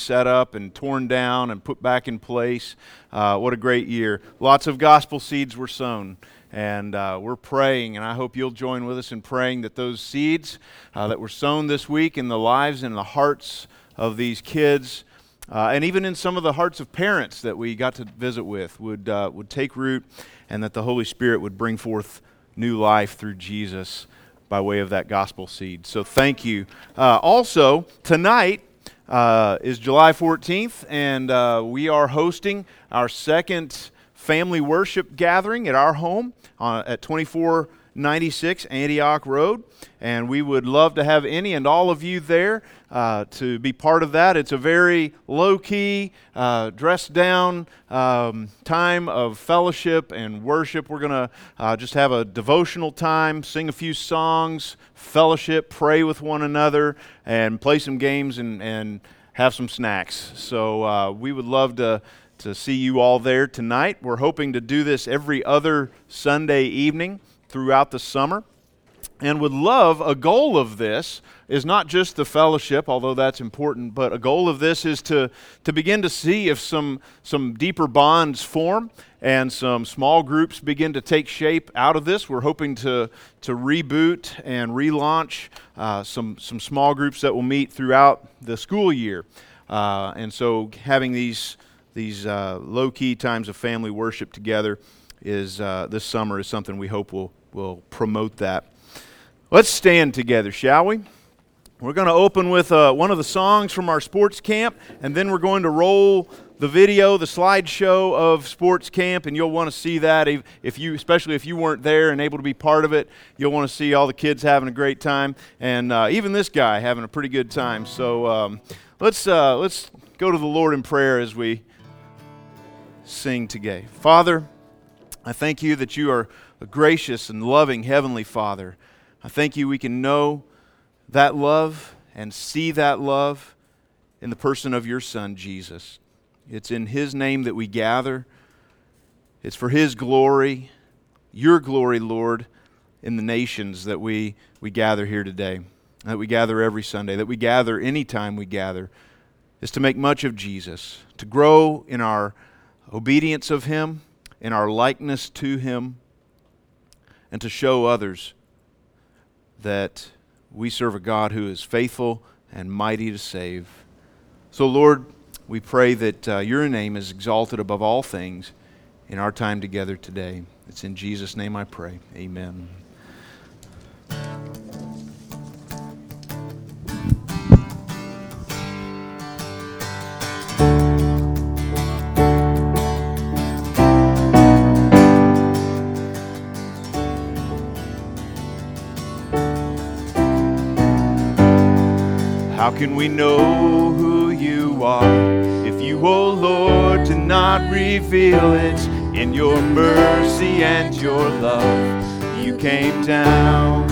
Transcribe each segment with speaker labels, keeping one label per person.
Speaker 1: set up and torn down and put back in place. What a great year. Lots of gospel seeds were sown. And we're praying, and I hope you'll join with us in praying that those seeds that were sown this week in the lives and the hearts of these kids, and even in some of the hearts of parents that we got to visit with, would take root, and that the Holy Spirit would bring forth new life through Jesus by way of that gospel seed. So thank you. Also, tonight is July 14th, and we are hosting our second family worship gathering at our home at 2496 Antioch Road, and we would love to have any and all of you there to be part of that. It's a very low-key, dressed-down time of fellowship and worship. We're going to just have a devotional time, sing a few songs, fellowship, pray with one another, and play some games and have some snacks. So we would love to see you all there tonight. We're hoping to do this every other Sunday evening throughout the summer, and would love, a goal of this is not just the fellowship, although that's important, but a goal of this is to begin to see if some deeper bonds form and some small groups begin to take shape out of this. We're hoping to reboot and relaunch some small groups that will meet throughout the school year. And so having these low-key times of family worship together is this summer is something we hope will promote that. Let's stand together, shall we? We're going to open with one of the songs from our sports camp, and then we're going to roll the video, the slideshow of sports camp, and you'll want to see that especially if you weren't there and able to be part of it. You'll want to see all the kids having a great time, and even this guy having a pretty good time. So let's go to the Lord in prayer as we sing today. Father, I thank you that you are a gracious and loving Heavenly Father. I thank you we can know that love and see that love in the person of your Son, Jesus. It's in His name that we gather. It's for His glory, your glory, Lord, in the nations that we gather here today, that we gather every Sunday, that we gather anytime we gather, is to make much of Jesus, to grow in our obedience of Him, in our likeness to Him, and to show others that we serve a God who is faithful and mighty to save. So, Lord, we pray that your name is exalted above all things in our time together today. It's in Jesus' name I pray. Amen. How can we know who you are if you, O Lord, do not reveal it? In your mercy and your love, you came down.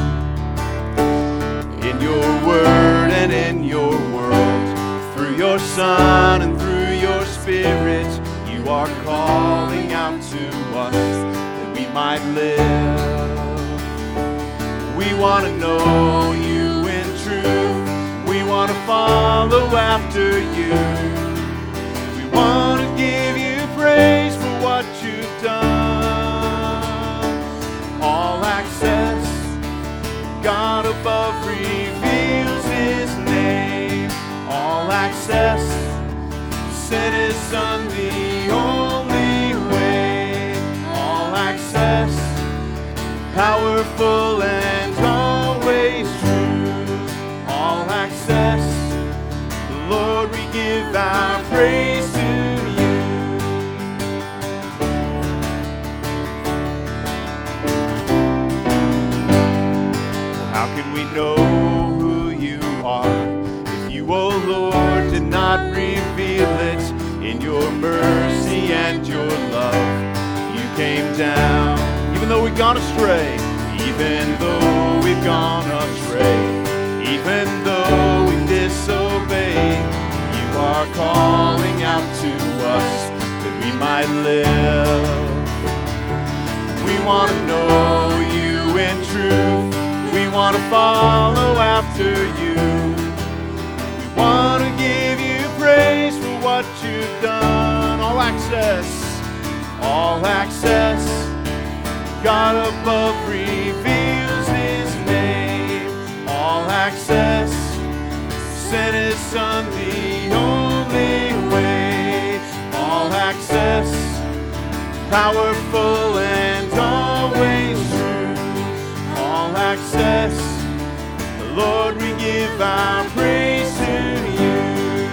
Speaker 1: In your word and in your world, through your Son and through your Spirit, you are calling out to us that we might live. We want to know you in truth. We want to follow after you. We want to give you praise for what you've done. All access, God above reveals His name. All access, sent His Son the only way. All access, powerful and always true. All access, Lord, we give our praise to you. How can we know who you are if you, O Lord, did not reveal it? In your mercy and your love, you came down. Even though we've gone astray, even though we've gone astray, even though we disobey, you are calling out to us that we might live. We want to know you in truth. We want to follow after you. We want to give you praise what you've done. All access, all access. God above reveals His name. All access, sent His Son the only way. All access, powerful and always true. All access, Lord, we give our praise to you.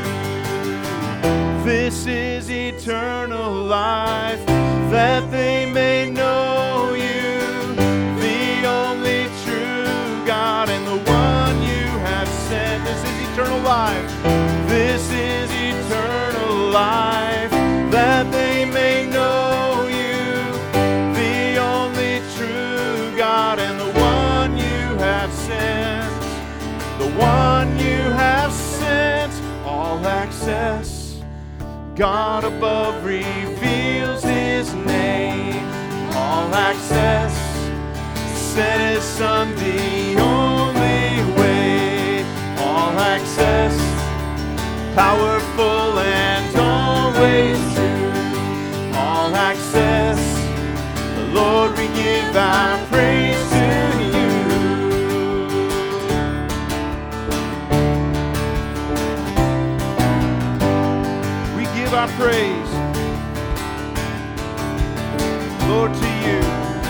Speaker 1: This is eternal life, that they may know you, the only true God and the one you have sent. This is eternal life. This is eternal life, that they may know you, the only true God and the one you have sent. The one you have sent. All access, God above reveals His name. All access, sent His Son the only way. All access, powerful and always true. All access, Lord, we give our praise to you. Our praise, Lord, to you.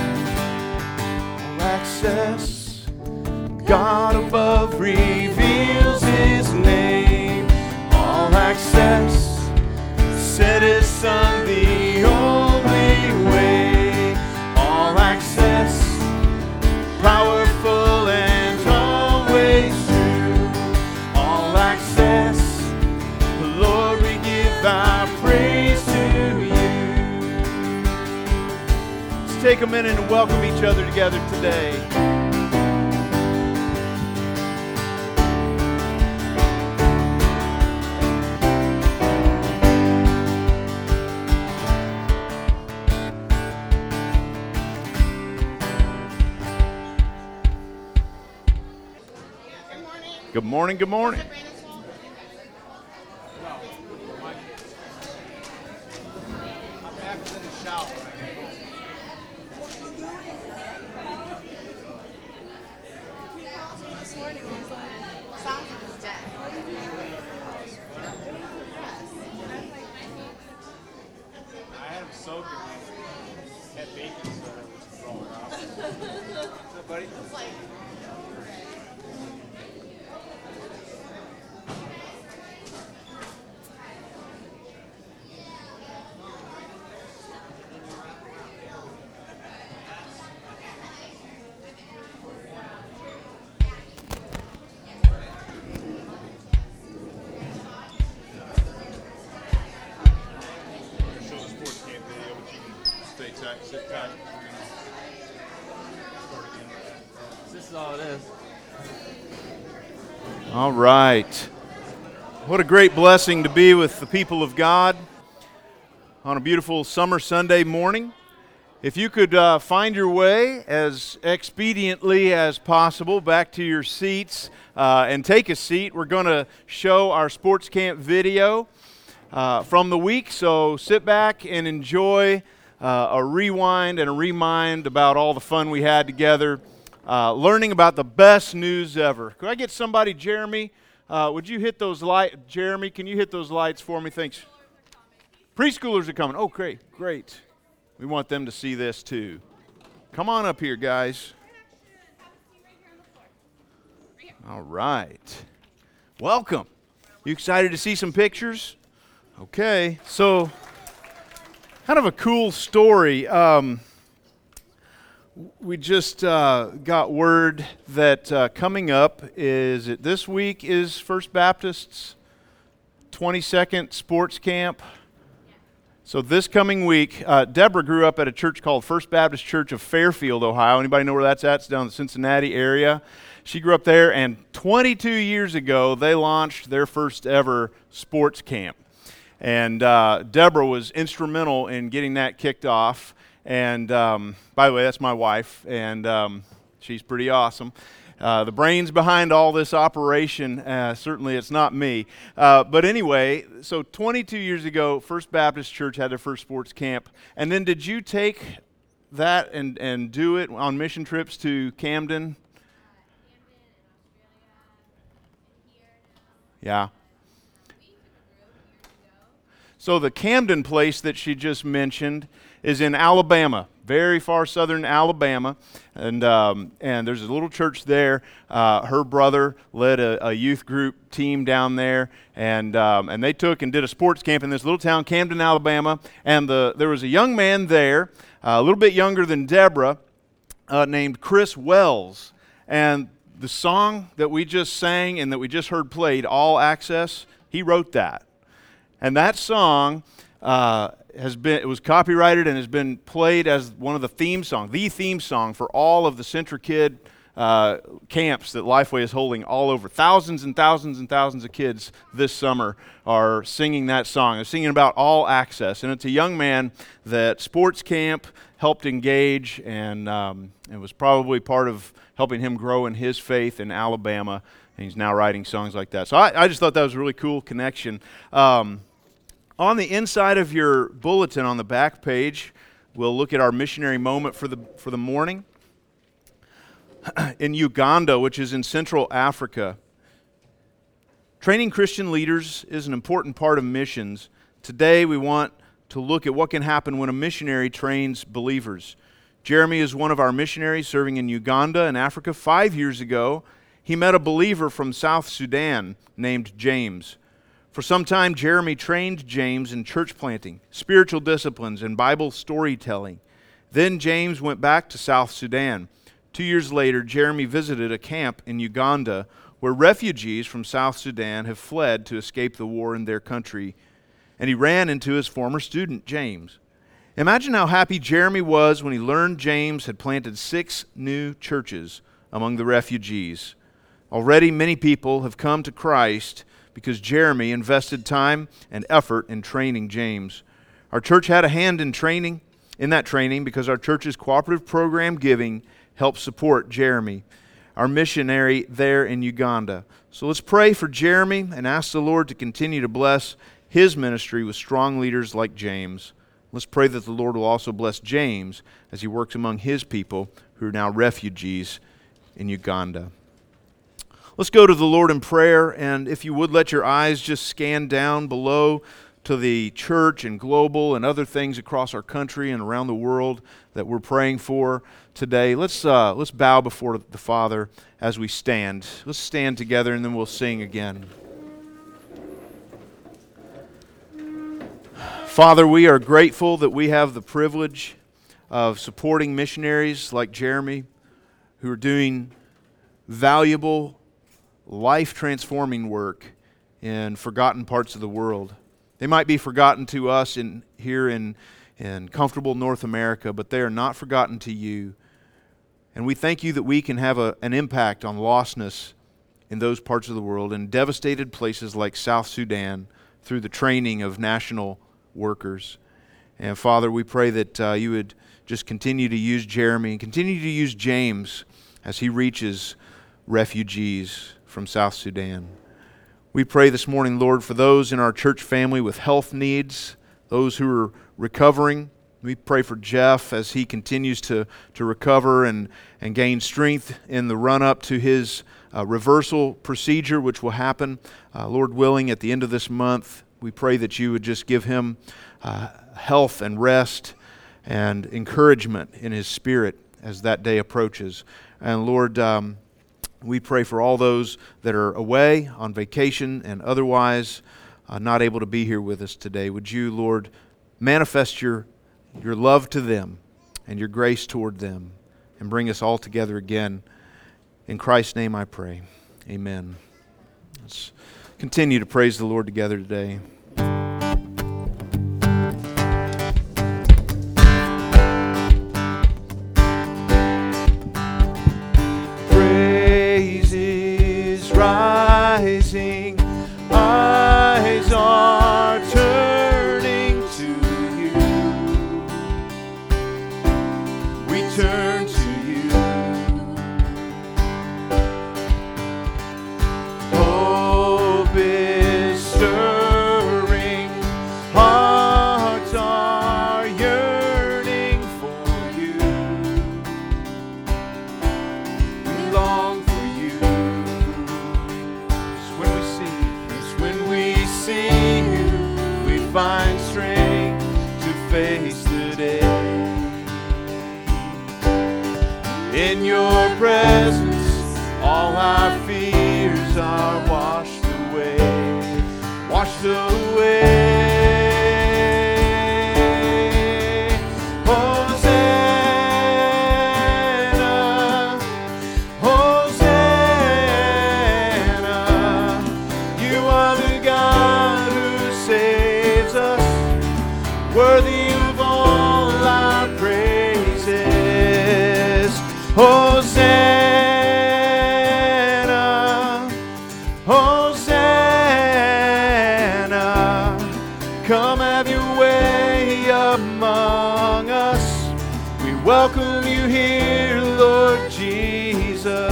Speaker 1: All access, God above reveals His name. All access, sent His Son the only way. All access, powerful and always true. All access, Lord, we give our praise to you. Let's take a minute and welcome each other together today. Good morning, good morning. Sit tight. This is all it is. All right. What a great blessing to be with the people of God on a beautiful summer Sunday morning. If you could find your way as expediently as possible back to your seats and take a seat, we're going to show our sports camp video from the week. So sit back and enjoy a rewind and a remind about all the fun we had together, learning about the best news ever. Could I get somebody, Jeremy? Would you hit those lights? Jeremy, can you hit those lights for me? Thanks. Preschoolers are coming. Oh, great, great. We want them to see this too. Come on up here, guys. All right. Welcome. You excited to see some pictures? Okay. So, kind of a cool story. We just got word that coming up this week is First Baptist's 22nd sports camp. So this coming week, Deborah grew up at a church called First Baptist Church of Fairfield, Ohio. Anybody know where that's at? It's down in the Cincinnati area. She grew up there, and 22 years ago, they launched their first ever sports camp. And Deborah was instrumental in getting that kicked off. And by the way, that's my wife, and she's pretty awesome. the brains behind all this operation. Certainly it's not me. But anyway, so 22 years ago, First Baptist Church had their first sports camp. And then did you take that and do it on mission trips to Camden? Yeah. So the Camden place that she just mentioned is in Alabama, very far southern Alabama, and there's a little church there. Her brother led a youth group team down there, and they took and did a sports camp in this little town, Camden, Alabama. And there was a young man there, a little bit younger than Deborah, named Chris Wells, and the song that we just sang and that we just heard played, All Access, he wrote that. And that song it was copyrighted and has been played as one of the theme song for all of the CentraKid camps that Lifeway is holding all over. Thousands and thousands and thousands of kids this summer are singing that song. They're singing about All Access. And it's a young man that sports camp helped engage and it was probably part of helping him grow in his faith in Alabama. And he's now writing songs like that. So I just thought that was a really cool connection. On the inside of your bulletin on the back page, we'll look at our missionary moment for the morning. In Uganda, which is in Central Africa. Training Christian leaders is an important part of missions. Today we want to look at what can happen when a missionary trains believers. Jeremy is one of our missionaries serving in Uganda in Africa. 5 years ago, he met a believer from South Sudan named James. For some time, Jeremy trained James in church planting, spiritual disciplines, and Bible storytelling. Then James went back to South Sudan. 2 years later, Jeremy visited a camp in Uganda where refugees from South Sudan have fled to escape the war in their country. And he ran into his former student, James. Imagine how happy Jeremy was when he learned James had planted 6 new churches among the refugees. Already many people have come to Christ because Jeremy invested time and effort in training James. Our church had a hand in that training because our church's cooperative program giving helped support Jeremy, our missionary there in Uganda. So let's pray for Jeremy and ask the Lord to continue to bless his ministry with strong leaders like James. Let's pray that the Lord will also bless James as he works among his people who are now refugees in Uganda. Let's go to the Lord in prayer, and if you would, let your eyes just scan down below to the church and global and other things across our country and around the world that we're praying for today. Let's bow before the Father as we stand. Let's stand together, and then we'll sing again. Father, we are grateful that we have the privilege of supporting missionaries like Jeremy who are doing valuable, life-transforming work in forgotten parts of the world. They might be forgotten to us here in comfortable North America, but they are not forgotten to you. And we thank you that we can have an impact on lostness in those parts of the world, in devastated places like South Sudan, through the training of national workers. And Father, we pray that you would just continue to use Jeremy and continue to use James as he reaches refugees from South Sudan. We pray this morning, Lord, for those in our church family with health needs, those who are recovering. We pray for Jeff as he continues to recover and gain strength in the run-up to his reversal procedure, which will happen, Lord willing, at the end of this month. We pray that you would just give him health and rest and encouragement in his spirit as that day approaches. And Lord, we pray for all those that are away on vacation and otherwise not able to be here with us today. Would you, Lord, manifest your love to them and your grace toward them and bring us all together again. In Christ's name I pray. Amen. Let's continue to praise the Lord together today. Rising, eyes are turning to you. We turn to you. find strength to face the day. In your presence, all our fears are washed away, washed away. Hosanna, Hosanna, you are the God who saves us, worthy of all our praises. Hosanna, Hosanna, come have your way among us. We welcome you here, Lord Jesus.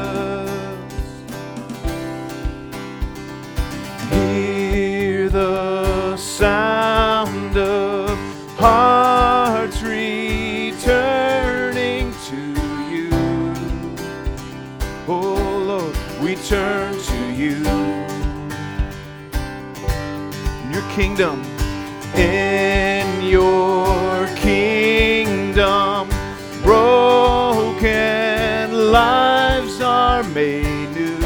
Speaker 1: Hear the sound of hearts returning to you. Oh Lord, we turn to you. In your kingdom, in your kingdom, broken lives are made new.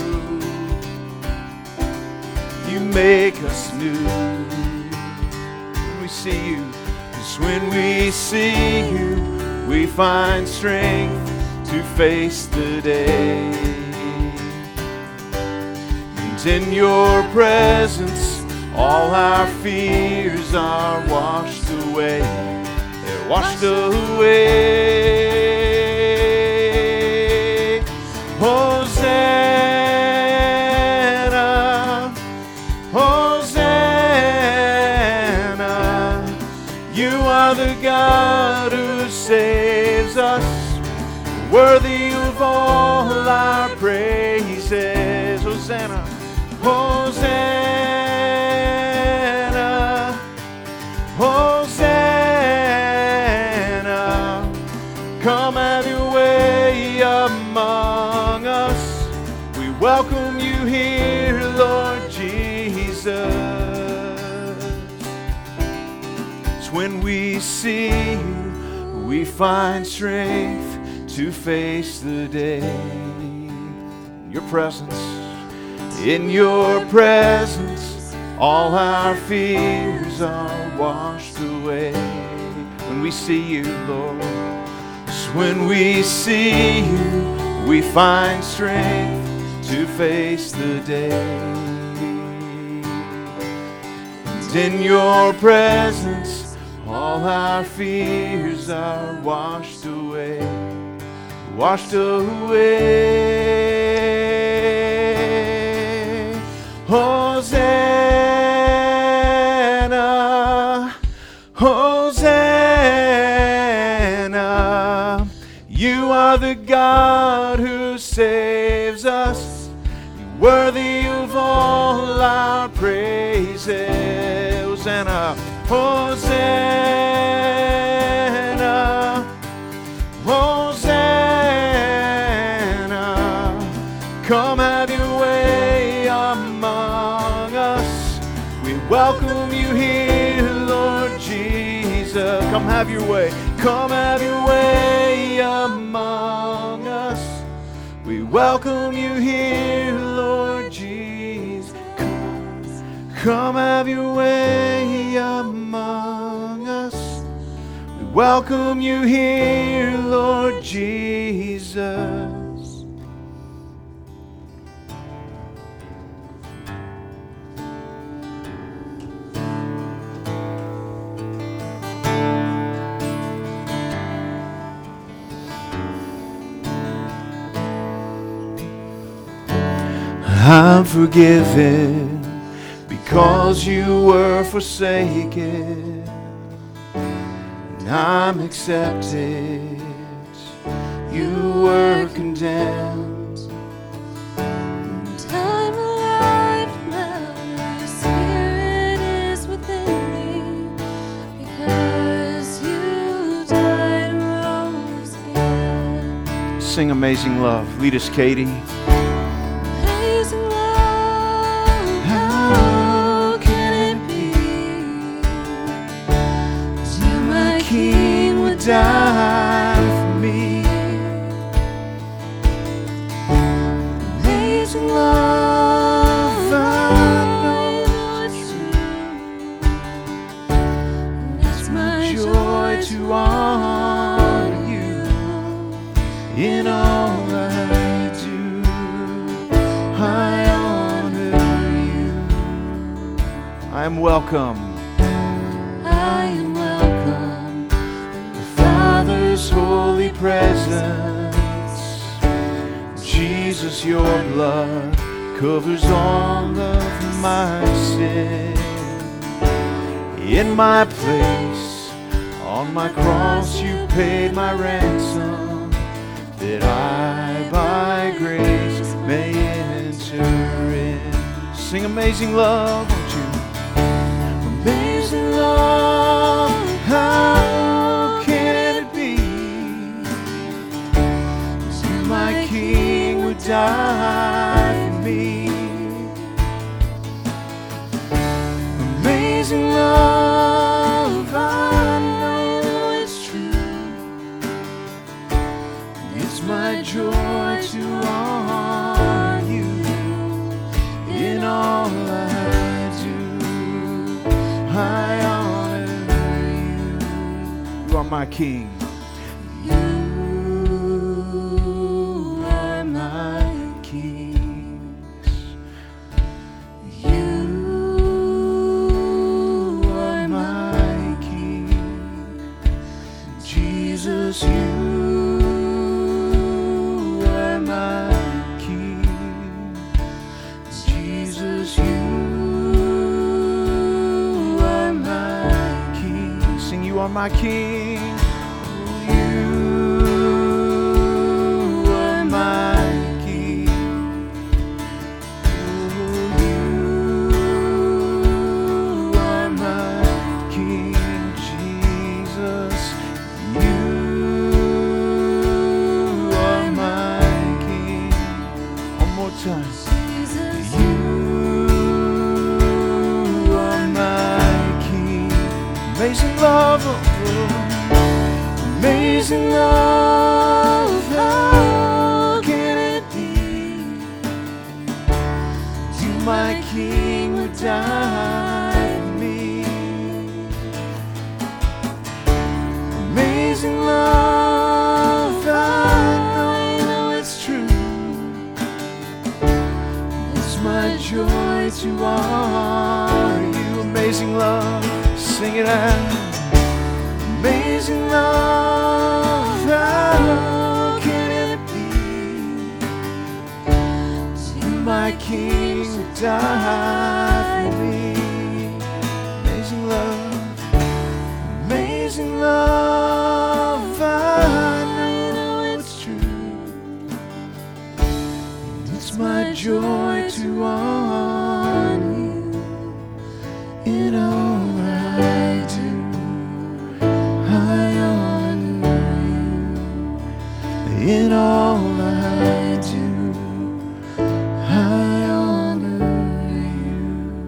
Speaker 1: You make us new when we see you. 'Cause when we see you, we find strength to face the day. And in your presence, all our fears are washed away. They're washed away. Hosanna, Hosanna, you are the God who saves us, worthy of all our praises. Hosanna, Hosanna, Hosanna, come have your way among us. We welcome you here, Lord Jesus. It's when we see you, we find strength to face the day. In your presence, in your presence, all our fears are washed away. When we see you, Lord, it's when we see you, we find strength to face the day. And in your presence, all our fears are washed away, washed away. Hosanna, Hosanna, you are the God who saves us, you're worthy of all our praises. Hosanna, Hosanna, Hosanna, come have your way among us. We welcome you here, Lord Jesus. Come have your way. Come have your way among us. We welcome you here, Lord Jesus. Come have your way among us. We welcome you here, Lord Jesus. I'm forgiven because you were forsaken, and I'm accepted. You were condemned.
Speaker 2: And I'm alive now. Your spirit is within me, because you died and rose again.
Speaker 1: Sing Amazing Love. Lead us, Katie.
Speaker 2: Amazing love, how can it be
Speaker 1: die for me. Amazing love, I know it's true. It's my joy to honor you in all I do. I honor you. I am welcome. I am welcome in the Father's holy presence. Jesus, your blood covers all of my sin. In my place, on my cross, you paid my ransom, that I by grace may enter in. Sing Amazing Love, won't you? Amazing love, how can it be? You, my King, would die for me. Amazing love, I know it's true. It's my joy to honor you in all I do. I honor you. You are my King. You are my kings. You are my King. Jesus, you are my King. Jesus, you are my King. Sing, you are my King. You are my King. You are my King. Jesus, you are my King. One more time. You are my King. Amazing love, oh, amazing love, how can it be? You, my King, would die for me. Amazing love, I know it's true. It's my joy to honor you. Amazing love, sing it out. Amazing love, how can it be? You, my King, would die for me. Amazing love, amazing love, I know it's true. It's my joy to honor you in all I do. I honor you in all I do. I honor you.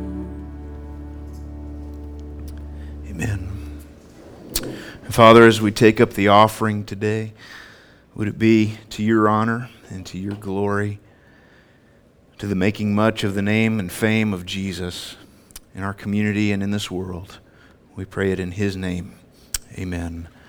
Speaker 1: Amen. And Father, as we take up the offering today, would it be to your honor and to your glory, to the making much of the name and fame of Jesus in our community and in this world. We pray it in his name. Amen.